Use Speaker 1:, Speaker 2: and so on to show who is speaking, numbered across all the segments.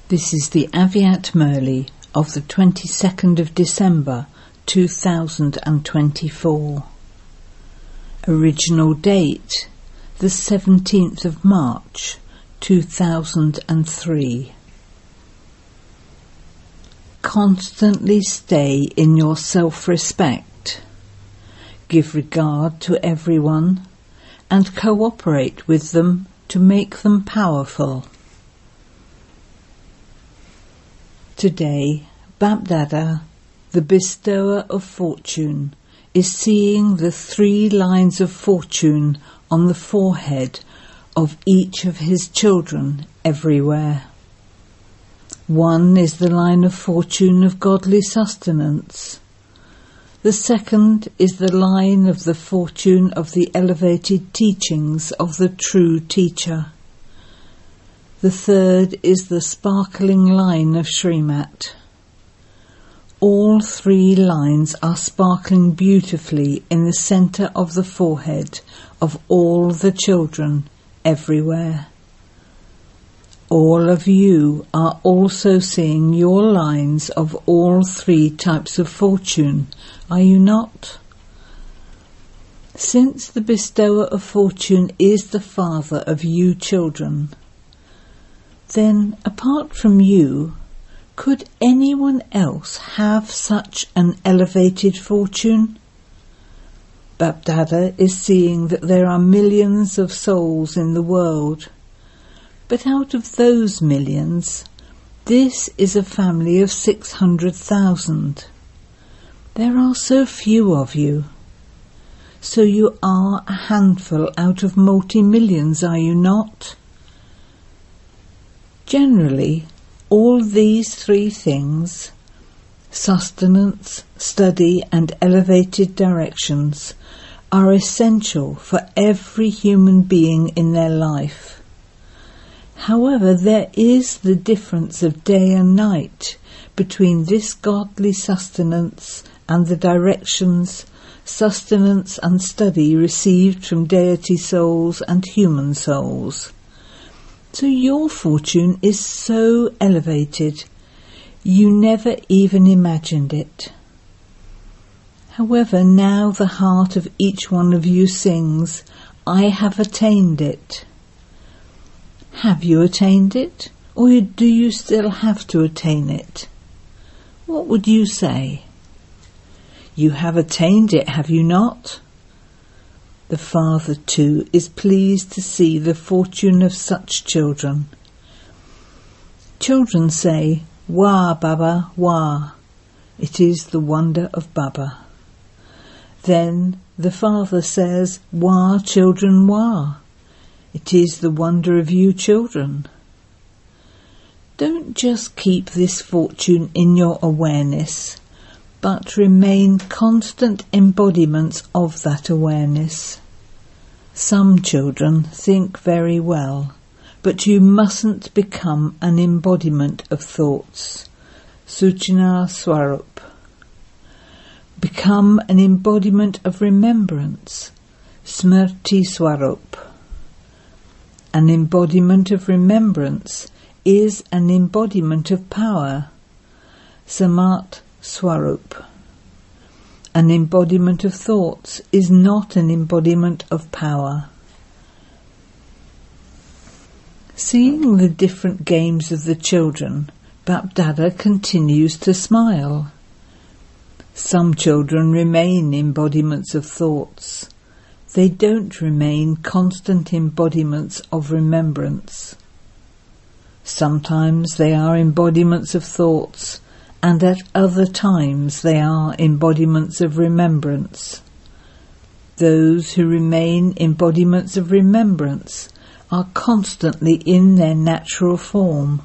Speaker 1: This is the Aviat Murli of the 22nd of December 2024. Original date the 17th of March 2003. Constantly stay in your self-respect. Give regard to everyone and cooperate with them to make them powerful. Today, Bapdada, the bestower of fortune, is seeing the 3 lines of fortune on the forehead of each of his children everywhere. One is the line of fortune of godly sustenance. The second is the line of the fortune of the elevated teachings of the true teacher. The third is the sparkling line of Srimat. All 3 lines are sparkling beautifully in the centre of the forehead of all the children everywhere. All of you are also seeing your lines of all 3 types of fortune, are you not? Since the bestower of fortune is the father of you children, then, apart from you, could anyone else have such an elevated fortune? Bapdada is seeing that there are millions of souls in the world, but out of those millions, this is a family of 600,000. There are so few of you. So you are a handful out of multi-millions, are you not? Generally, all these 3 things, sustenance, study and elevated directions, are essential for every human being in their life. However, there is the difference of day and night between this godly sustenance and the directions, sustenance and study received from deity souls and human souls. So your fortune is so elevated, you never even imagined it. However, now the heart of each one of you sings, I have attained it. Have you attained it, or do you still have to attain it? What would you say? You have attained it, have you not? The Father, too, is pleased to see the fortune of such children. Children say, Wah, Baba, Wah. It is the wonder of Baba. Then the Father says, Wah, children, Wah. It is the wonder of you children. Don't just keep this fortune in your awareness, but remain constant embodiments of that awareness. Some children think very well, but you mustn't become an embodiment of thoughts. Suchna Swarup. Become an embodiment of remembrance. Smrti Swarup. An embodiment of remembrance is an embodiment of power. Samat Swarup. An embodiment of thoughts is not an embodiment of power. Seeing the different games of the children, Bapdada continues to smile. Some children remain embodiments of thoughts. They don't remain constant embodiments of remembrance. Sometimes they are embodiments of thoughts, and at other times they are embodiments of remembrance. Those who remain embodiments of remembrance are constantly in their natural form.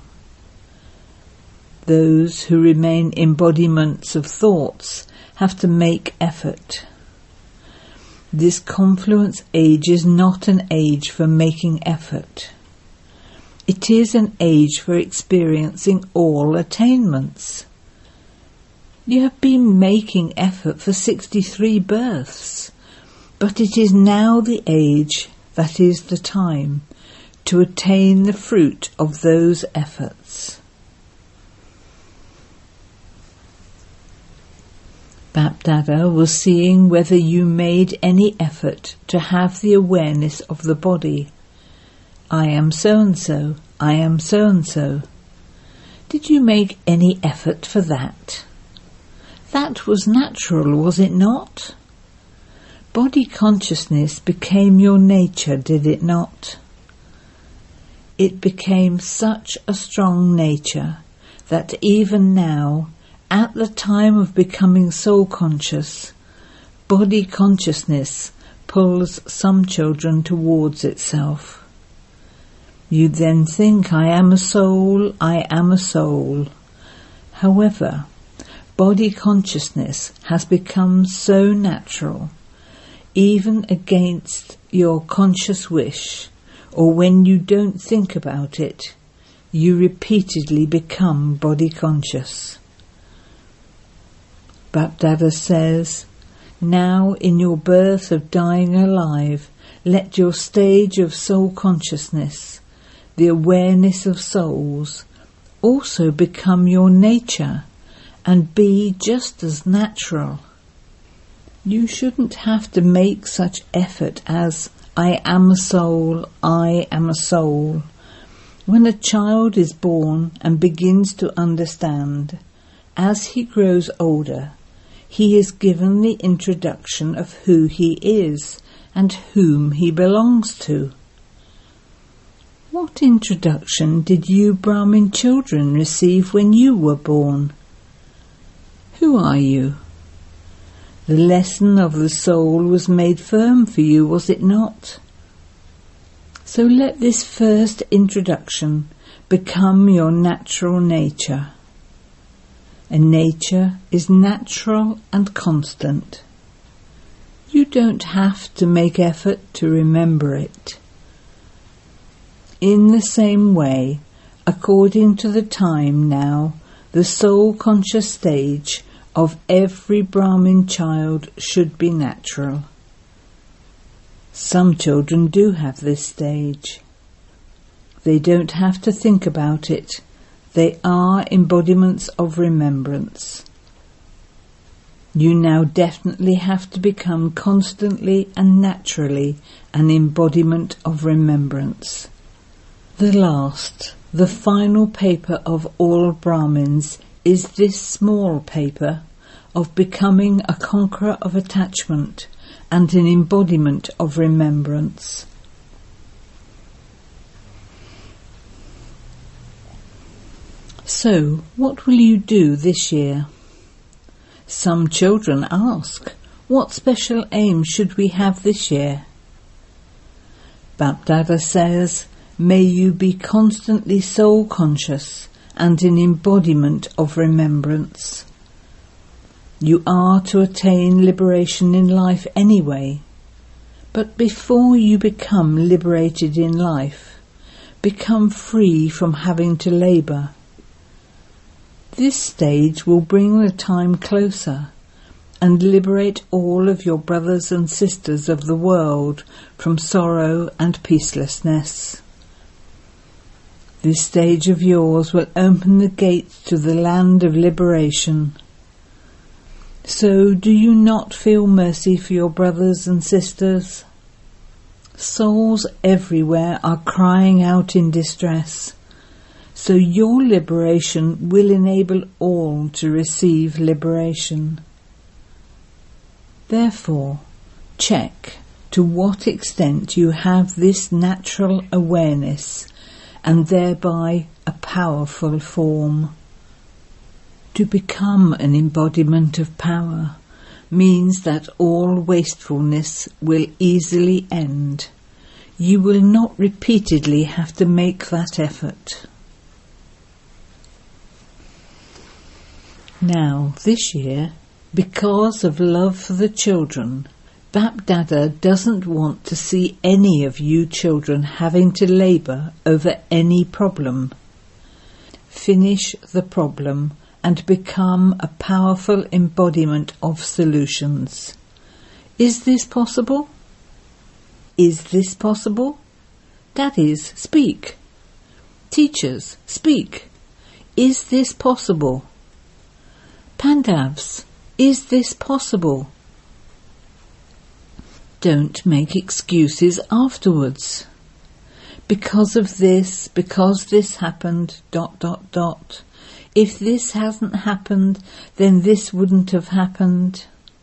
Speaker 1: Those who remain embodiments of thoughts have to make effort. This confluence age is not an age for making effort. It is an age for experiencing all attainments. You have been making effort for 63 births, but it is now the age, that is the time, to attain the fruit of those efforts. Bapdada was seeing whether you made any effort to have the awareness of the body. I am so-and-so, I am so-and-so. Did you make any effort for that? That was natural, was it not? Body consciousness became your nature, did it not? It became such a strong nature that even now, at the time of becoming soul conscious, body consciousness pulls some children towards itself. You then think, I am a soul, I am a soul. However, body consciousness has become so natural, even against your conscious wish, or when you don't think about it, you repeatedly become body conscious. Bapdada says, now in your birth of dying alive, let your stage of soul consciousness, the awareness of souls, also become your nature and be just as natural. You shouldn't have to make such effort as, I am a soul, I am a soul. When a child is born and begins to understand, as he grows older, he is given the introduction of who he is and whom he belongs to. What introduction did you Brahmin children receive when you were born? Who are you? The lesson of the soul was made firm for you, was it not? So let this first introduction become your natural nature. A nature is natural and constant. You don't have to make effort to remember it. In the same way, according to the time now, the soul-conscious stage of every Brahmin child should be natural. Some children do have this stage. They don't have to think about it. They are embodiments of remembrance. You now definitely have to become constantly and naturally an embodiment of remembrance. The last, the final paper of all Brahmins is this small paper of becoming a conqueror of attachment and an embodiment of remembrance. So, what will you do this year? Some children ask, what special aim should we have this year? Bapdada says, may you be constantly soul conscious and an embodiment of remembrance. You are to attain liberation in life anyway, but before you become liberated in life, become free from having to labour. This stage will bring the time closer and liberate all of your brothers and sisters of the world from sorrow and peacelessness. This stage of yours will open the gates to the land of liberation. So do you not feel mercy for your brothers and sisters? Souls everywhere are crying out in distress. So your liberation will enable all to receive liberation. Therefore, check to what extent you have this natural awareness and thereby a powerful form. To become an embodiment of power means that all wastefulness will easily end. You will not repeatedly have to make that effort. Now, this year, because of love for the children, Bapdada doesn't want to see any of you children having to labour over any problem. Finish the problem and become a powerful embodiment of solutions. Is this possible? Is this possible? Daddies, speak. Teachers, speak. Is this possible? Pandavs, Is this possible? Don't make excuses afterwards. Because of this, because this happened, ... If this hasn't happened, then this wouldn't have happened.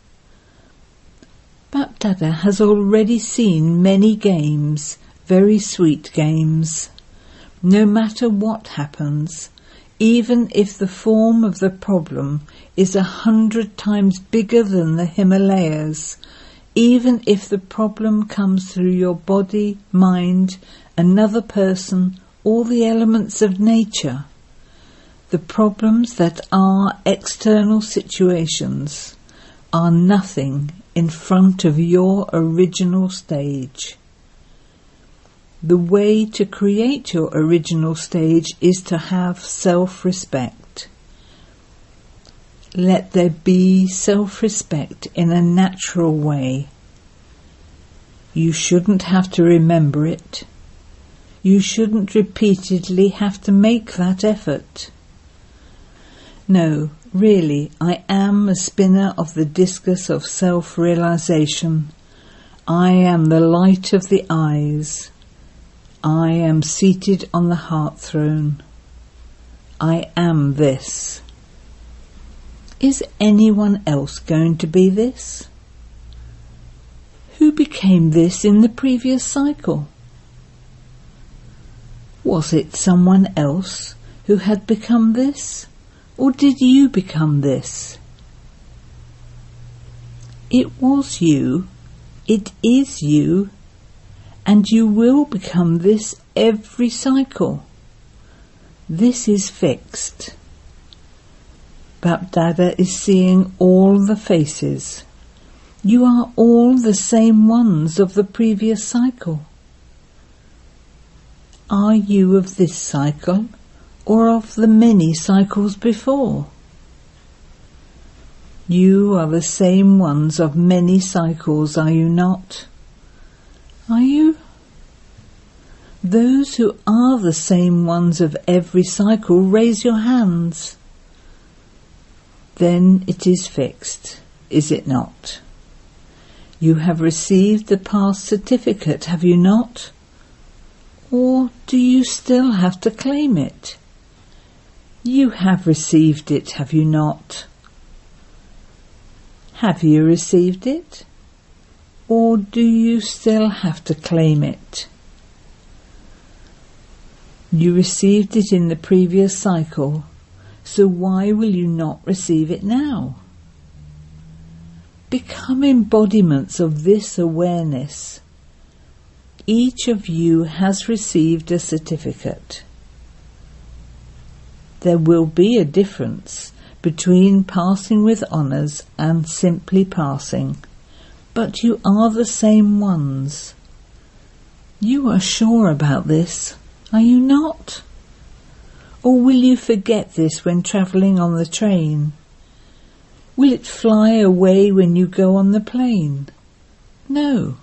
Speaker 1: BapDada has already seen many games, very sweet games. No matter what happens, even if the form of the problem is 100 times bigger than the Himalayas, even if the problem comes through your body, mind, another person, or the elements of nature, the problems that are external situations are nothing in front of your original stage. The way to create your original stage is to have self-respect. Let there be self-respect in a natural way. You shouldn't have to remember it. You shouldn't repeatedly have to make that effort. No, really, I am a spinner of the discus of self-realization. I am the light of the eyes. I am seated on the heart throne. I am this. Is anyone else going to be this? Who became this in the previous cycle? Was it someone else who had become this? Or did you become this? It was you, it is you, and you will become this every cycle. This is fixed. BapDada is seeing all the faces. You are all the same ones of the previous cycle. Are you of this cycle, or of the many cycles before? You are the same ones of many cycles, are you not? Are you? Those who are the same ones of every cycle, raise your hands. Then it is fixed, is it not? You have received the past certificate, have you not? Or do you still have to claim it? You have received it, have you not? Have you received it? Or do you still have to claim it? You received it in the previous cycle, so why will you not receive it now? Become embodiments of this awareness. Each of you has received a certificate. There will be a difference between passing with honours and simply passing, but you are the same ones. You are sure about this, are you not? Or will you forget this when travelling on the train? Will it fly away when you go on the plane? No.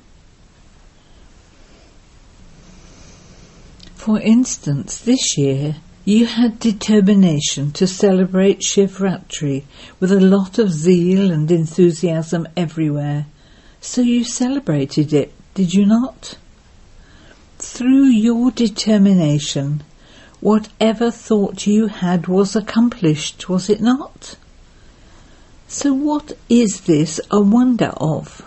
Speaker 1: For instance, this year you had determination to celebrate Shivratri with a lot of zeal and enthusiasm everywhere, so you celebrated it, did you not? Through your determination, whatever thought you had was accomplished, was it not? So what is this a wonder of?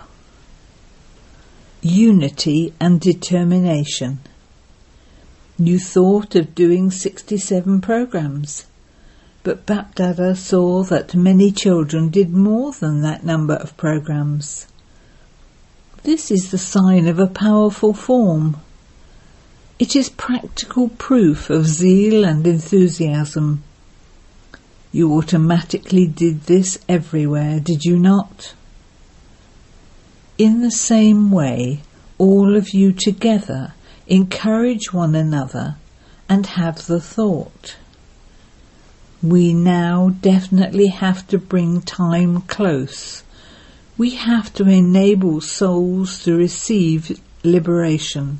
Speaker 1: Unity and determination. You thought of doing 67 programs, but BapDada saw that many children did more than that number of programs. This is the sign of a powerful form. It is practical proof of zeal and enthusiasm. You automatically did this everywhere, did you not? In the same way, all of you together encourage one another and have the thought. We now definitely have to bring time close. We have to enable souls to receive liberation.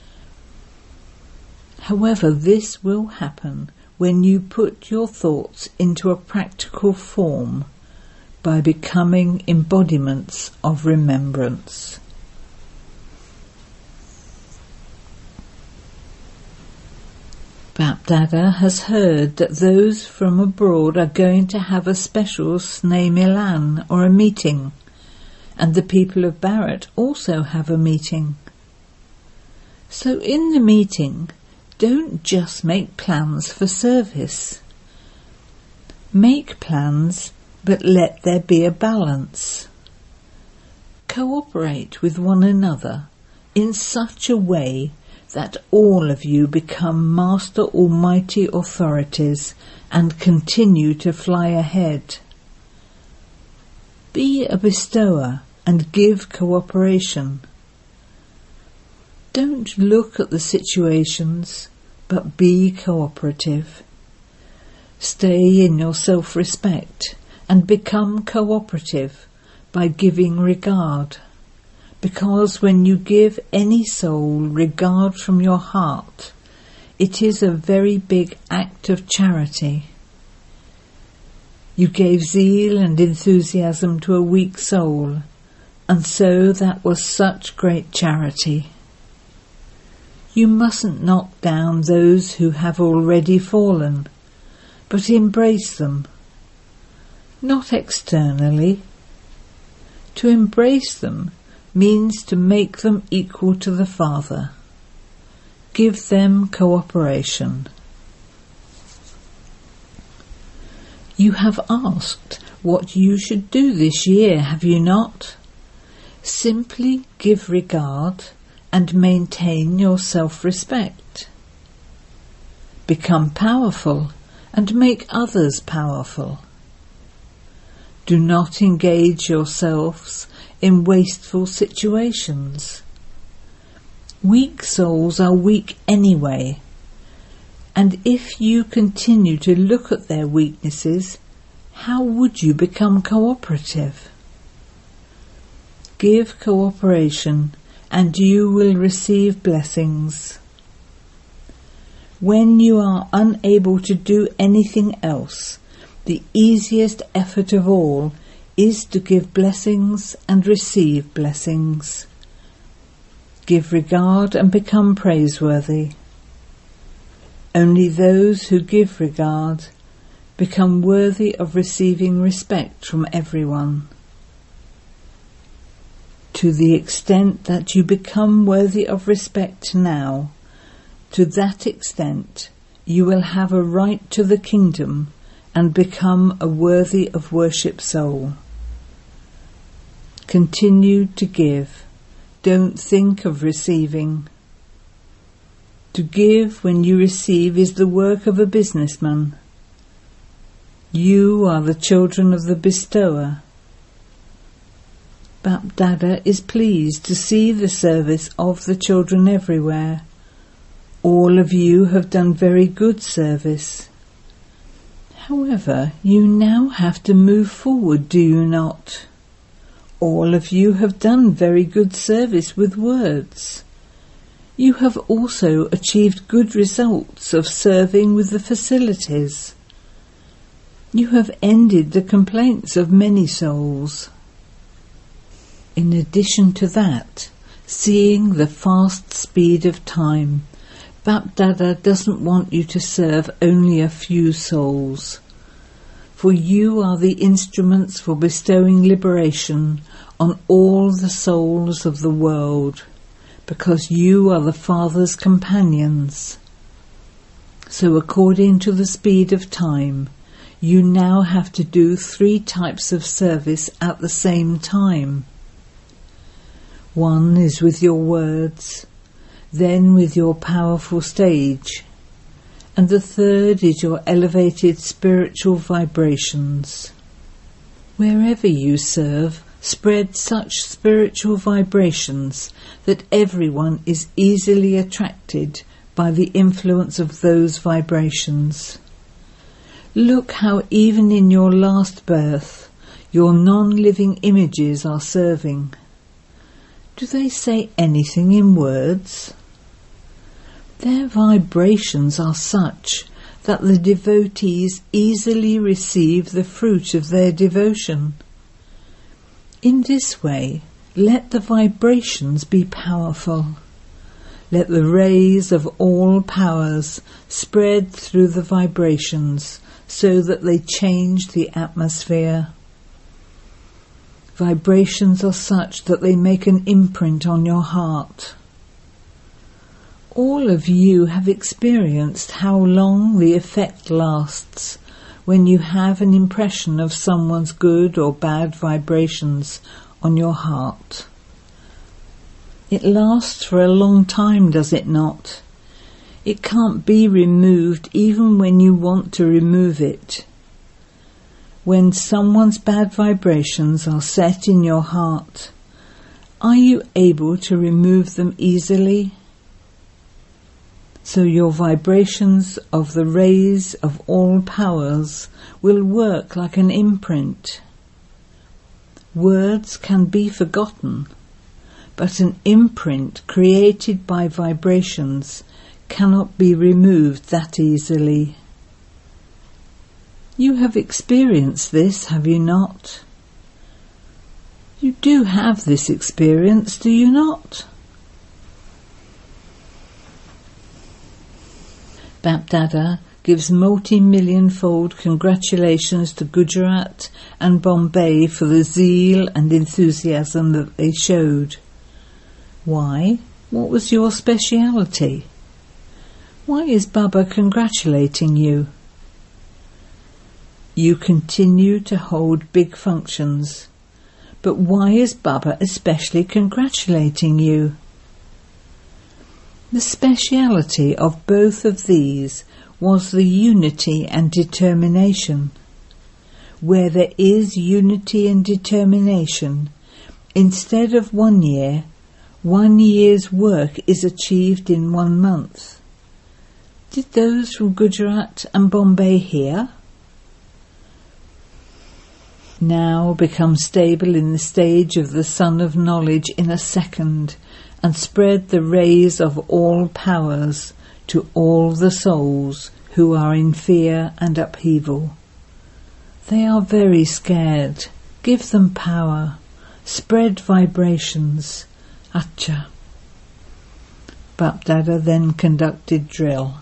Speaker 1: However, this will happen when you put your thoughts into a practical form, by becoming embodiments of remembrance. Bapdada has heard that those from abroad are going to have a special Snei Milan or a meeting, and the people of Bharat also have a meeting. So in the meeting, don't just make plans for service. Make plans, but let there be a balance. Cooperate with one another in such a way that all of you become Master Almighty authorities and continue to fly ahead. Be a bestower and give cooperation. Don't look at the situations, but be cooperative. Stay in your self-respect and become cooperative by giving regard. Because when you give any soul regard from your heart, it is a very big act of charity. You gave zeal and enthusiasm to a weak soul, and so that was such great charity. You mustn't knock down those who have already fallen, but embrace them. Not externally. To embrace them means to make them equal to the Father. Give them cooperation. You have asked what you should do this year, have you not? Simply give regard and maintain your self-respect. Become powerful and make others powerful. Do not engage yourselves in wasteful situations. Weak souls are weak anyway, and if you continue to look at their weaknesses, how would you become cooperative? Give cooperation and you will receive blessings. When you are unable to do anything else, the easiest effort of all is to give blessings and receive blessings. Give regard and become praiseworthy. Only those who give regard become worthy of receiving respect from everyone. To the extent that you become worthy of respect now, to that extent you will have a right to the kingdom and become a worthy of worship soul. Continue to give. Don't think of receiving. To give when you receive is the work of a businessman. You are the children of the bestower. Bapdada is pleased to see the service of the children everywhere. All of you have done very good service. However, you now have to move forward, do you not? All of you have done very good service with words. You have also achieved good results of serving with the facilities. You have ended the complaints of many souls. In addition to that, seeing the fast speed of time, Bapdada doesn't want you to serve only a few souls, for you are the instruments for bestowing liberation on all the souls of the world, because you are the Father's companions. So according to the speed of time, you now have to do 3 types of service at the same time. One is with your words, then with your powerful stage, and the third is your elevated spiritual vibrations. Wherever you serve, spread such spiritual vibrations that everyone is easily attracted by the influence of those vibrations. Look how even in your last birth, your non-living images are serving. Do they say anything in words? Their vibrations are such that the devotees easily receive the fruit of their devotion. In this way, let the vibrations be powerful. Let the rays of all powers spread through the vibrations so that they change the atmosphere. Vibrations are such that they make an imprint on your heart. All of you have experienced how long the effect lasts when you have an impression of someone's good or bad vibrations on your heart. It lasts for a long time, does it not? It can't be removed even when you want to remove it. When someone's bad vibrations are set in your heart, are you able to remove them easily? So your vibrations of the rays of all powers will work like an imprint. Words can be forgotten, but an imprint created by vibrations cannot be removed that easily. You have experienced this, have you not? You do have this experience, do you not? BapDada gives multi-million-fold congratulations to Gujarat and Bombay for the zeal and enthusiasm that they showed. Why? What was your speciality? Why is Baba congratulating you? You continue to hold big functions, but why is Baba especially congratulating you? The speciality of both of these was the unity and determination. Where there is unity and determination, instead of 1 year, 1 year's work is achieved in 1 month. Did those from Gujarat and Bombay hear? Now become stable in the stage of the sun of knowledge in a second, and spread the rays of all powers to all the souls who are in fear and upheaval. They are very scared. Give them power. Spread vibrations. Acha. BapDada then conducted drill.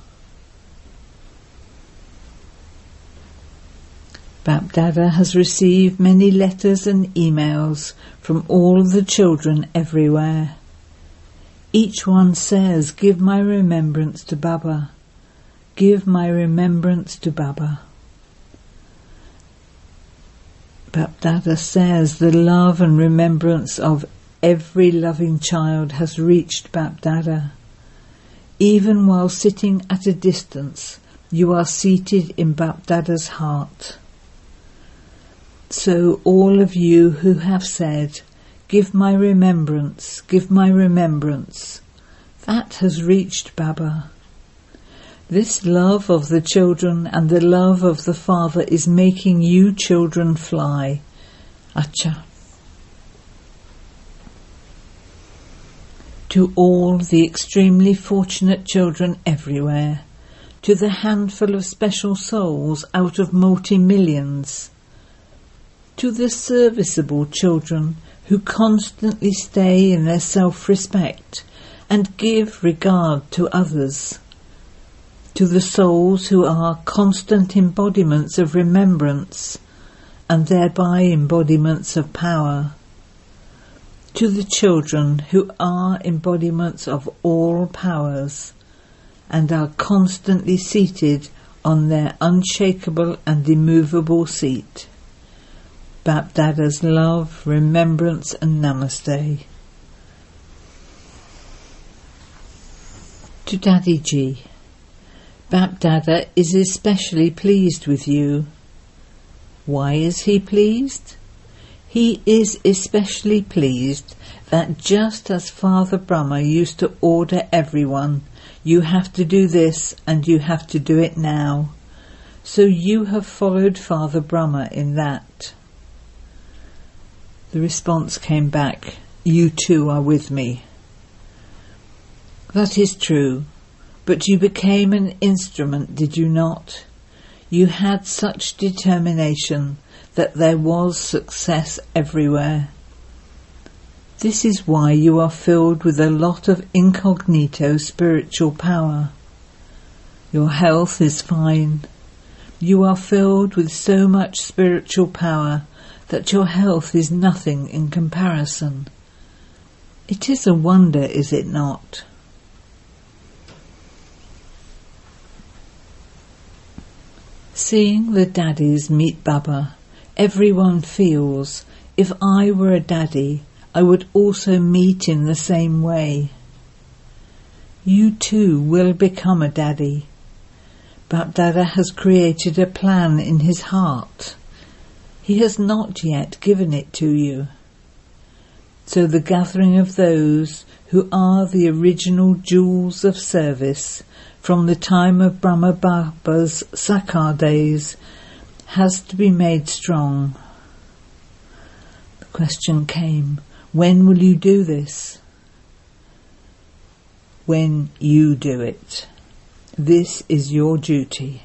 Speaker 1: BapDada has received many letters and emails from all the children everywhere. Each one says, "Give my remembrance to Baba. Give my remembrance to Baba." BapDada says the love and remembrance of every loving child has reached BapDada. Even while sitting at a distance, you are seated in BapDada's heart. So all of you who have said, "Give my remembrance, give my remembrance," that has reached Baba. This love of the children and the love of the Father is making you children fly. Acha. To all the extremely fortunate children everywhere, to the handful of special souls out of multi-millions, to the serviceable children who constantly stay in their self-respect and give regard to others, to the souls who are constant embodiments of remembrance and thereby embodiments of power, to the children who are embodiments of all powers and are constantly seated on their unshakable and immovable seat. BapDada's love, remembrance and namaste. To Daddy Ji, BapDada is especially pleased with you. Why is he pleased? He is especially pleased that just as Father Brahma used to order everyone, "You have to do this and you have to do it now," so you have followed Father Brahma in that. The response came back, "You too are with me." That is true, but you became an instrument, did you not? You had such determination that there was success everywhere. This is why you are filled with a lot of incognito spiritual power. Your health is fine. You are filled with so much spiritual power that your health is nothing in comparison. It is a wonder, is it not? Seeing the daddies meet Baba, everyone feels, if I were a daddy, I would also meet in the same way. You too will become a daddy. BapDada has created a plan in his heart. He has not yet given it to you. So the gathering of those who are the original jewels of service from the time of Brahma Baba's Sakar days has to be made strong. The question came, when will you do this? When you do it. This is your duty.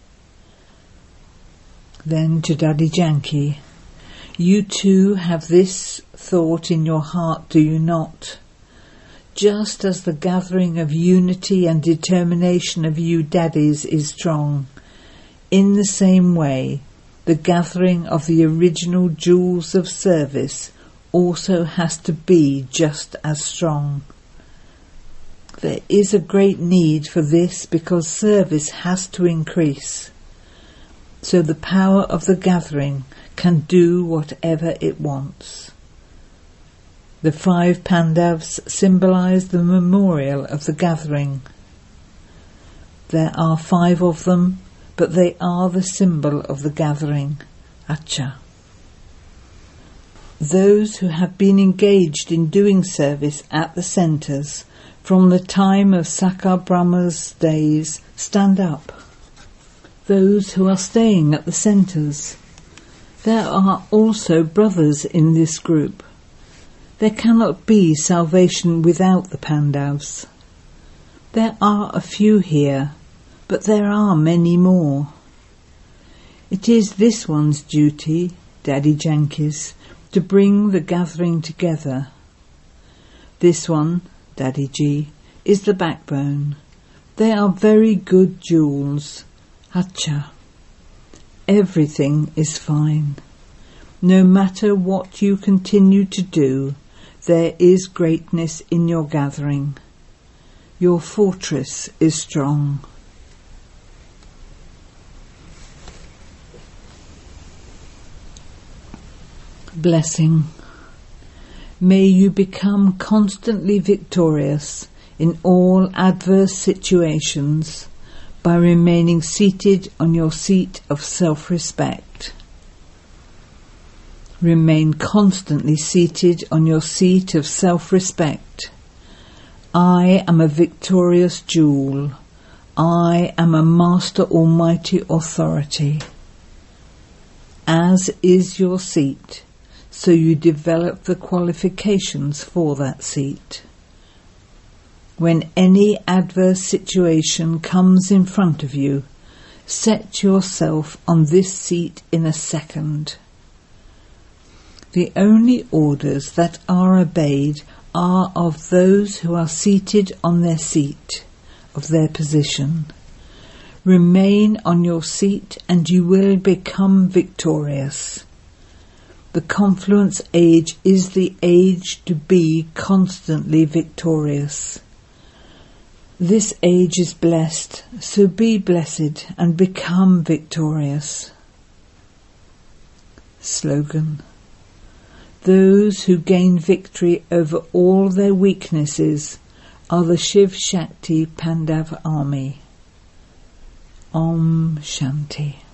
Speaker 1: Then to Daddy Janki, you too have this thought in your heart, do you not? Just as the gathering of unity and determination of you daddies is strong, in the same way, the gathering of the original jewels of service also has to be just as strong. There is a great need for this because service has to increase, so the power of the gathering can do whatever it wants. The 5 Pandavs symbolize the memorial of the gathering. There are 5 of them, but they are the symbol of the gathering. Acha. Those who have been engaged in doing service at the centres from the time of Sakar Brahma's days, stand up. Those who are staying at the centres. There are also brothers in this group. There cannot be salvation without the Pandavs. There are a few here, but there are many more. It is this one's duty, Daddy Janki's, to bring the gathering together. This one, Daddy G, is the backbone. They are very good jewels. Acha. Everything is fine. No matter what you continue to do, there is greatness in your gathering. Your fortress is strong. Blessing. May you become constantly victorious in all adverse situations by remaining seated on your seat of self-respect. Remain constantly seated on your seat of self-respect. I am a victorious jewel. I am a Master Almighty Authority. As is your seat, so you develop the qualifications for that seat. When any adverse situation comes in front of you, set yourself on this seat in a second. The only orders that are obeyed are of those who are seated on their seat of their position. Remain on your seat and you will become victorious. The confluence age is the age to be constantly victorious. This age is blessed, so be blessed and become victorious. Slogan. Those who gain victory over all their weaknesses are the Shiv Shakti Pandav army. Om Shanti.